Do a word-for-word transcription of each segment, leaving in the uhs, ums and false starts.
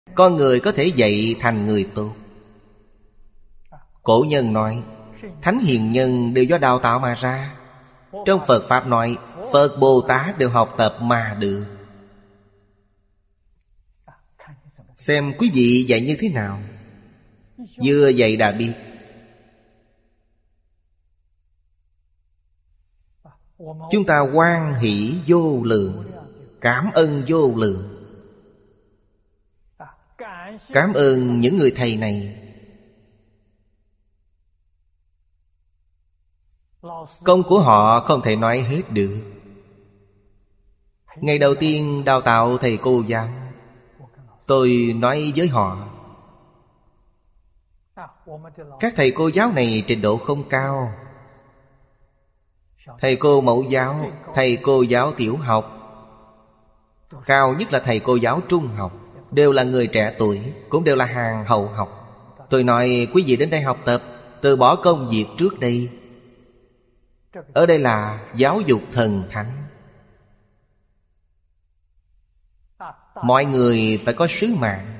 Con người có thể dạy thành người tốt. Cổ nhân nói thánh hiền nhân đều do đào tạo mà ra. Trong Phật Pháp nói Phật Bồ Tát đều học tập mà được. Xem quý vị dạy như thế nào. Vừa dạy đã biết. Chúng ta hoan hỷ vô lượng, cảm ơn vô lượng. Cảm ơn những người thầy này. Công của họ không thể nói hết được. Ngày đầu tiên đào tạo thầy cô giáo, tôi nói với họ, các thầy cô giáo này trình độ không cao. Thầy cô mẫu giáo, thầy cô giáo tiểu học, cao nhất là thầy cô giáo trung học, đều là người trẻ tuổi, cũng đều là hàng hậu học. Tôi nói quý vị đến đây học tập, từ bỏ công việc trước đây. Ở đây là giáo dục thần thánh. Mọi người phải có sứ mạng.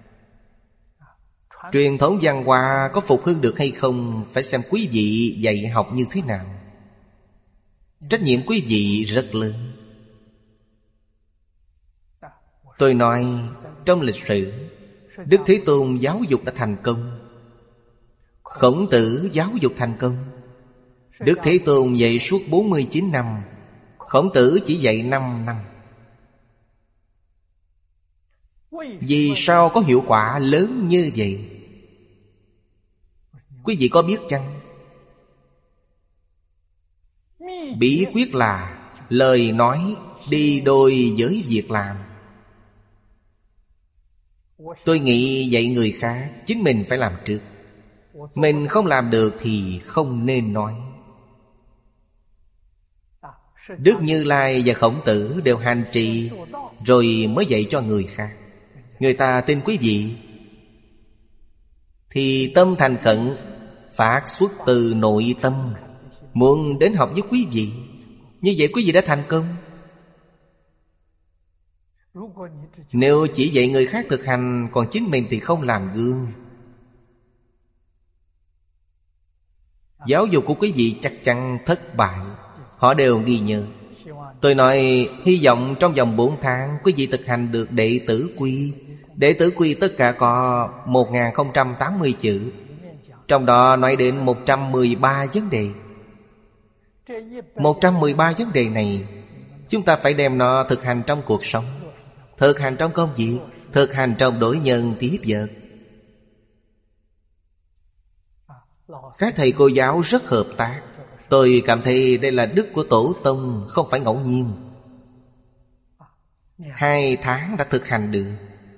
Truyền thống văn hóa có phục hưng được hay không phải xem quý vị dạy học như thế nào. Trách nhiệm quý vị rất lớn. Tôi nói trong lịch sử, Đức Thế Tôn giáo dục đã thành công, Khổng Tử giáo dục thành công. Đức Thế Tôn dạy suốt bốn mươi chín năm, Khổng Tử chỉ dạy năm năm. Vì sao có hiệu quả lớn như vậy? Quý vị có biết chăng? Bí quyết là lời nói đi đôi với việc làm. Tôi nghĩ dạy người khác, chính mình phải làm trước. Mình không làm được thì không nên nói. Đức Như Lai và Khổng Tử đều hành trì rồi mới dạy cho người khác. Người ta tin quý vị thì tâm thành khẩn, phát xuất từ nội tâm, muốn đến học với quý vị. Như vậy quý vị đã thành công. Nếu chỉ dạy người khác thực hành, còn chính mình thì không làm gương, giáo dục của quý vị chắc chắn thất bại. Họ đều ghi nhớ. Tôi nói hy vọng trong vòng bốn tháng quý vị thực hành được đệ tử quy. Đệ tử quy tất cả có một nghìn không trăm tám mươi chữ. Trong đó nói đến một trăm mười ba vấn đề. một trăm mười ba vấn đề này chúng ta phải đem nó thực hành trong cuộc sống, thực hành trong công việc, thực hành trong đối nhân tiếp vật. Các thầy cô giáo rất hợp tác. Tôi cảm thấy đây là đức của Tổ Tông, không phải ngẫu nhiên. Hai tháng đã thực hành được.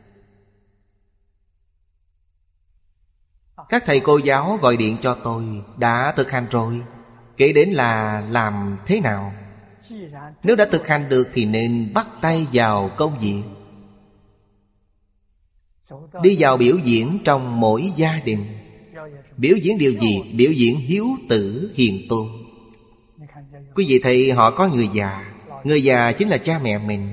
Các thầy cô giáo gọi điện cho tôi, đã thực hành rồi. Kể đến là làm thế nào. Nếu đã thực hành được thì nên bắt tay vào công việc. Đi vào biểu diễn trong mỗi gia đình. Biểu diễn điều gì? Biểu diễn hiếu tử hiền tôn. Quý vị thấy họ có người già. Người già chính là cha mẹ mình.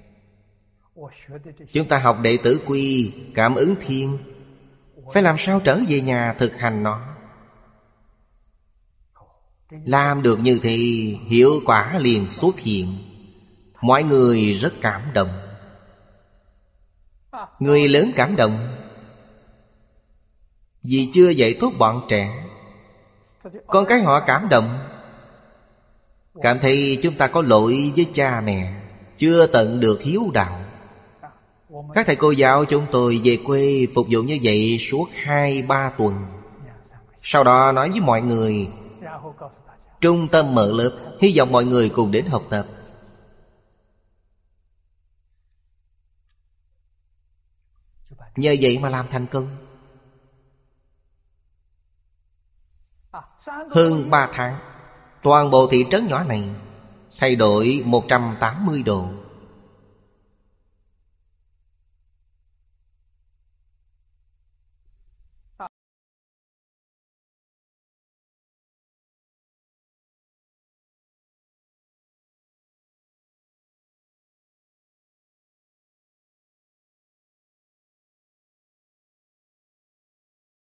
Chúng ta học đệ tử quy, cảm ứng thiên, phải làm sao trở về nhà thực hành nó. Làm được như thế, hiệu quả liền xuất hiện. Mọi người rất cảm động. Người lớn cảm động vì chưa dạy tốt bọn trẻ. Con cái họ cảm động, cảm thấy chúng ta có lỗi với cha mẹ, chưa tận được hiếu đạo. Các thầy cô giáo chúng tôi về quê phục vụ như vậy suốt hai ba tuần. Sau đó nói với mọi người, trung tâm mở lớp, hy vọng mọi người cùng đến học tập. Nhờ vậy mà làm thành công. Hơn ba tháng, toàn bộ thị trấn nhỏ này thay đổi một trăm tám mươi độ.